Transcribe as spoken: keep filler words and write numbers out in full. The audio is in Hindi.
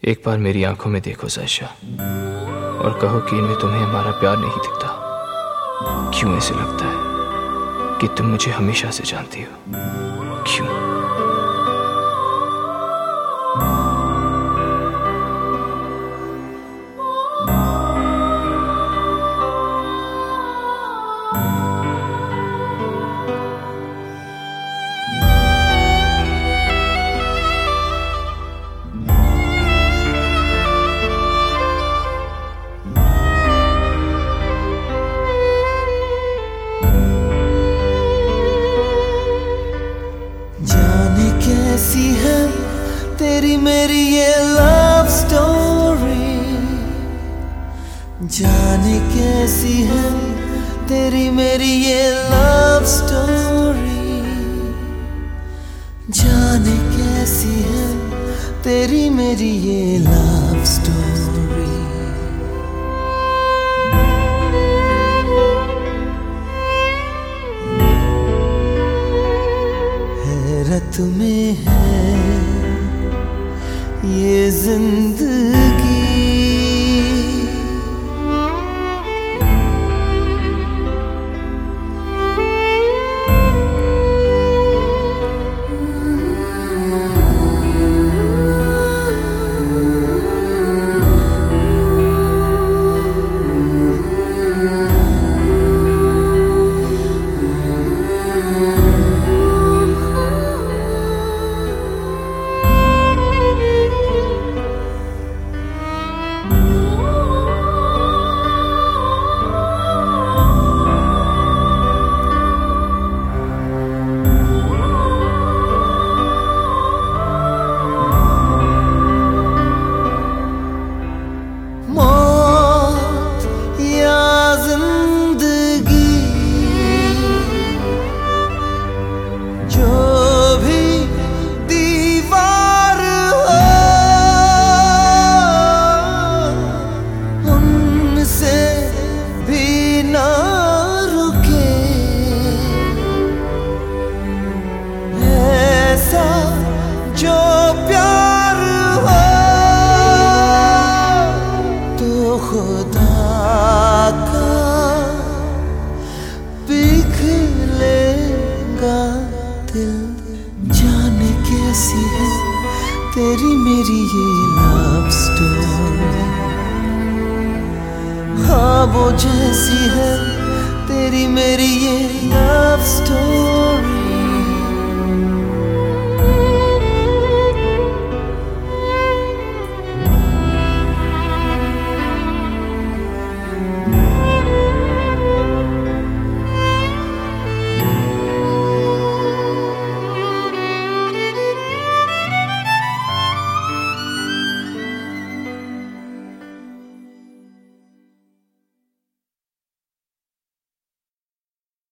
एक बार मेरी आंखों में देखो ज़ायशा और कहो कि इनमें तुम्हें हमारा प्यार नहीं दिखता। क्यों ऐसे लगता है कि तुम मुझे हमेशा से जानती हो? क्यों? कैसी है तेरी मेरी ये लव स्टोरी, जाने कैसी है तेरी मेरी ये लव स्टोरी, जाने कैसी है तेरी मेरी ये लव स्टोरी। हैरत में है ये जिंदगी, जो प्यार हो तो खुदा का पिघलेगा दिल। जाने कैसी है तेरी मेरी ये लव स्टोरी, ख्वाबों जैसी है तेरी मेरी ये लव स्टोरी।